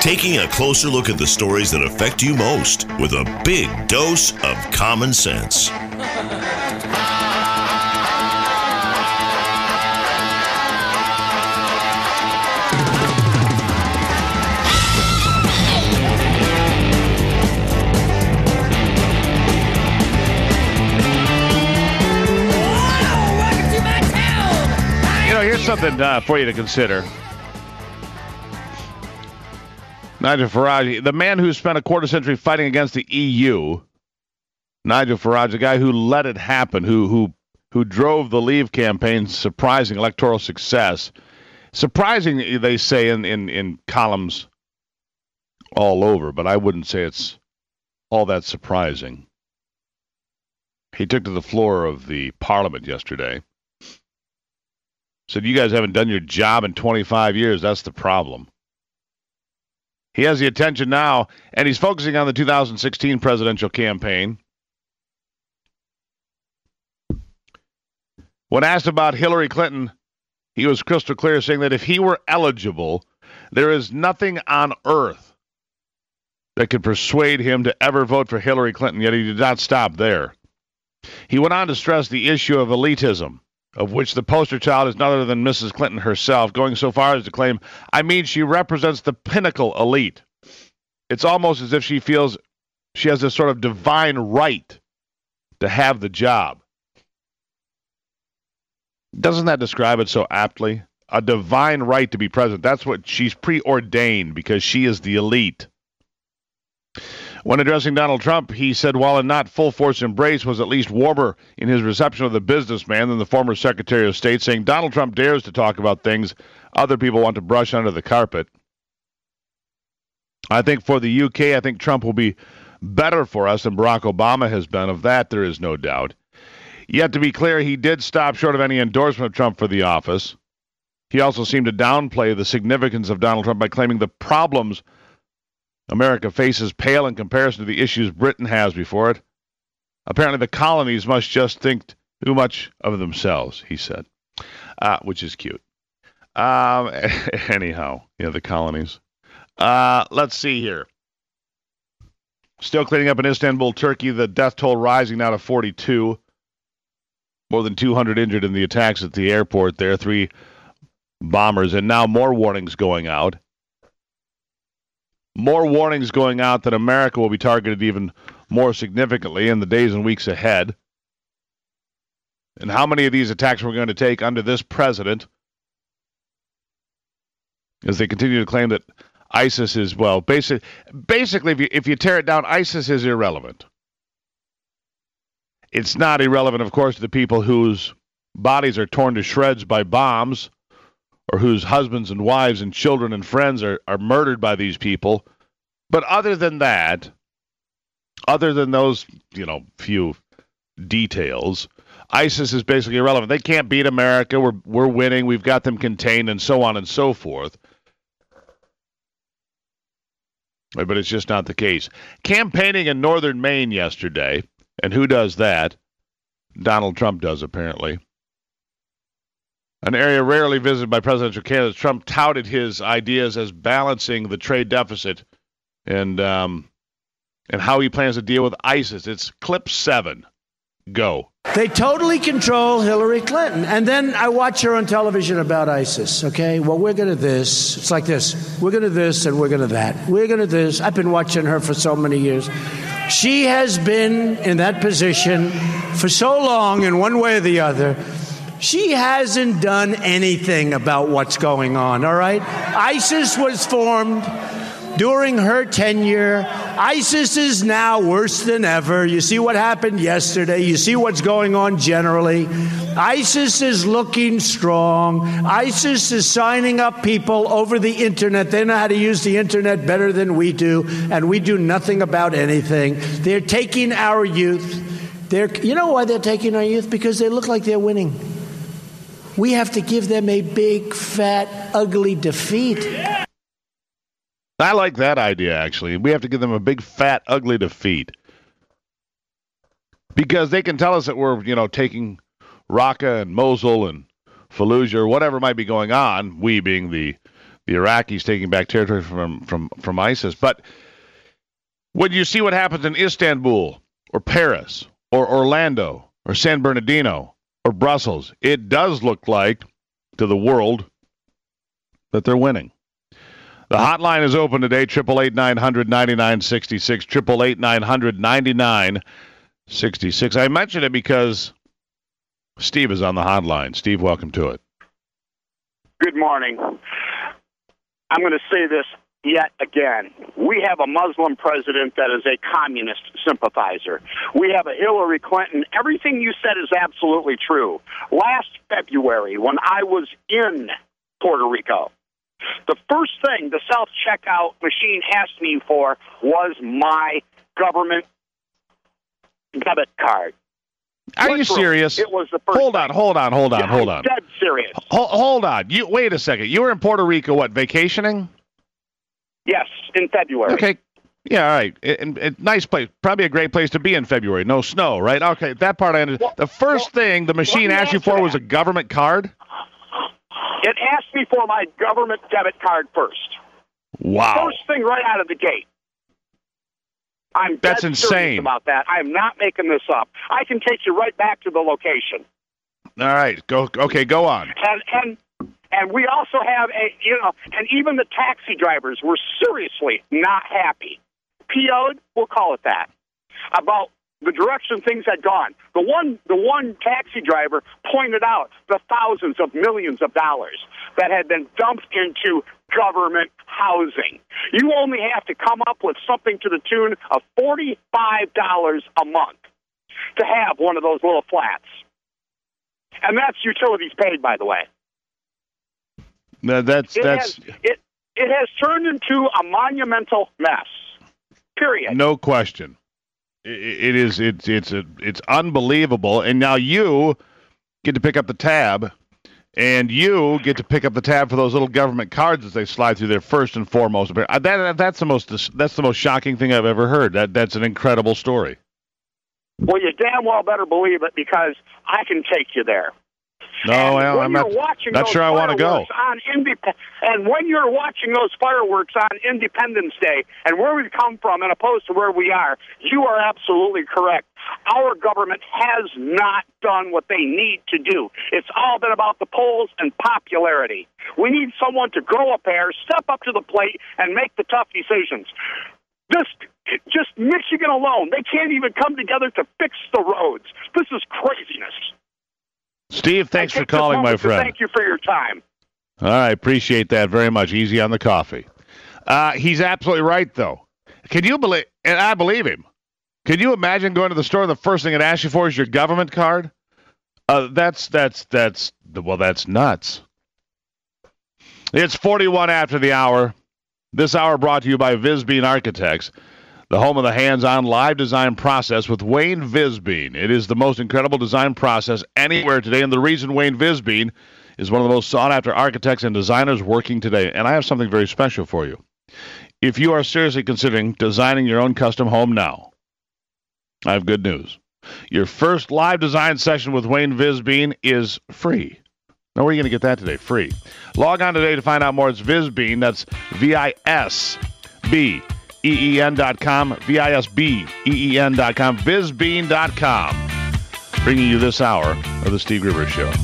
Taking a closer look at the stories that affect you most with a big dose of common sense. Here's something for you to consider. Nigel Farage, the man who spent a quarter century fighting against the EU, Nigel Farage, the guy who let it happen, who drove the Leave campaign's surprising electoral success. Surprising, they say in columns all over, but I wouldn't say it's all that surprising. He took to the floor of the Parliament yesterday. Said, you guys haven't done your job in 25 years. That's the problem. He has the attention now, and he's focusing on the 2016 presidential campaign. When asked about Hillary Clinton, he was crystal clear, saying that if he were eligible, there is nothing on earth that could persuade him to ever vote for Hillary Clinton, yet he did not stop there. He went on to stress the issue of elitism, of which the poster child is none other than Mrs. Clinton herself, going so far as to claim, I mean, she represents the pinnacle elite. It's almost as if she feels she has this sort of divine right to have the job. Doesn't that describe it so aptly? A divine right to be president. That's what she's preordained because she is the elite. When addressing Donald Trump, he said, while a not full-force embrace, was at least warmer in his reception of the businessman than the former Secretary of State, saying Donald Trump dares to talk about things other people want to brush under the carpet. I think for the UK, I think Trump will be better for us than Barack Obama has been. Of that, there is no doubt. Yet, to be clear, he did stop short of any endorsement of Trump for the office. He also seemed to downplay the significance of Donald Trump by claiming the problems America faces pale in comparison to the issues Britain has before it. Apparently, the colonies must just think too much of themselves, he said, which is cute. Anyhow, the colonies. Let's see here. Still cleaning up in Istanbul, Turkey. The death toll rising now to 42. More than 200 injured in the attacks at the airport there. 3 bombers, and now more warnings going out. More warnings going out that America will be targeted even more significantly in the days and weeks ahead. And how many of these attacks we're going to take under this president as they continue to claim that ISIS is, well, basically if you tear it down, ISIS is irrelevant. It's not irrelevant, of course, to the people whose bodies are torn to shreds by bombs, or whose husbands and wives and children and friends are murdered by these people. But other than that, other than those, few details, ISIS is basically irrelevant. They can't beat America. We're winning. We've got them contained, and so on and so forth. But it's just not the case. Campaigning in northern Maine yesterday, and who does that? Donald Trump does, apparently. An area rarely visited by presidential candidates. Trump touted his ideas as balancing the trade deficit and how he plans to deal with ISIS. It's clip 7. Go. They totally control Hillary Clinton. And then I watch her on television about ISIS, okay? Well, we're going to this. It's like this. We're going to this and we're going to that. We're going to this. I've been watching her for so many years. She has been in that position for so long in one way or the other. She hasn't done anything about what's going on, all right? ISIS was formed during her tenure. ISIS is now worse than ever. You see what happened yesterday. You see what's going on generally. ISIS is looking strong. ISIS is signing up people over the internet. They know how to use the internet better than we do, and we do nothing about anything. They're taking our youth. You know why they're taking our youth? Because they look like they're winning. We have to give them a big, fat, ugly defeat. I like that idea, actually. We have to give them a big, fat, ugly defeat. Because they can tell us that we're, taking Raqqa and Mosul and Fallujah or whatever might be going on, we being the the Iraqis taking back territory from ISIS. But when you see what happens in Istanbul or Paris or Orlando or San Bernardino or Brussels, it does look like to the world that they're winning. The hotline is open today, 888-900-9966, 888-900-9966. I mentioned it because Steve is on the hotline. Steve, welcome to it. Good morning. I'm going to say this yet again. We have a Muslim president that is a communist sympathizer. We have a Hillary Clinton. Everything you said is absolutely true. Last February, when I was in Puerto Rico, the first thing the self-checkout machine asked me for was my government debit card. Are you serious? It was the first Hold on. I'm dead serious. Hold on. Wait a second. You were in Puerto Rico, what, vacationing? Yes, in February. Okay. Yeah, all right. Nice place. Probably a great place to be in February. No snow, right? Okay, that part I understand. The first thing the machine asked you for was a government card? It asked me for my government debit card first. Wow. First thing right out of the gate. I'm That's dead insane serious about that. I'm not making this up. I can take you right back to the location. All right. Go on. And we also have and even the taxi drivers were seriously not happy. PO'd, we'll call it that, about the direction things had gone. The one taxi driver pointed out the thousands of millions of dollars that had been dumped into government housing. You only have to come up with something to the tune of $45 a month to have one of those little flats. And that's utilities paid, by the way. No, It has turned into a monumental mess. Period. No question. It's unbelievable. And now you get to pick up the tab, and you get to pick up the tab for those little government cards as they slide through there first and foremost. That's the most shocking thing I've ever heard. That's an incredible story. Well, you damn well better believe it, because I can take you there. No, well, I'm not sure I want to go. And when you're watching those fireworks on Independence Day and where we've come from and opposed to where we are, you are absolutely correct. Our government has not done what they need to do. It's all been about the polls and popularity. We need someone to grow a pair, step up to the plate, and make the tough decisions. Just Michigan alone, they can't even come together to fix the roads. This is craziness. Steve, thanks for calling, my friend. Thank you for your time. All right, appreciate that very much. Easy on the coffee. He's absolutely right, though. Can you believe, and I believe him, can you imagine going to the store and the first thing it asks you for is your government card? That's nuts. It's 41 after the hour. This hour brought to you by Visbean Architects, the home of the hands-on live design process with Wayne Visbean. It is the most incredible design process anywhere today, and the reason Wayne Visbean is one of the most sought-after architects and designers working today. And I have something very special for you. If you are seriously considering designing your own custom home now, I have good news. Your first live design session with Wayne Visbean is free. Now, where are you going to get that today? Free. Log on today to find out more. It's Visbean. That's VISBEEN.com, VISBEEN.com, Visbean.com. Bringing you this hour of the Steve Gruber Show.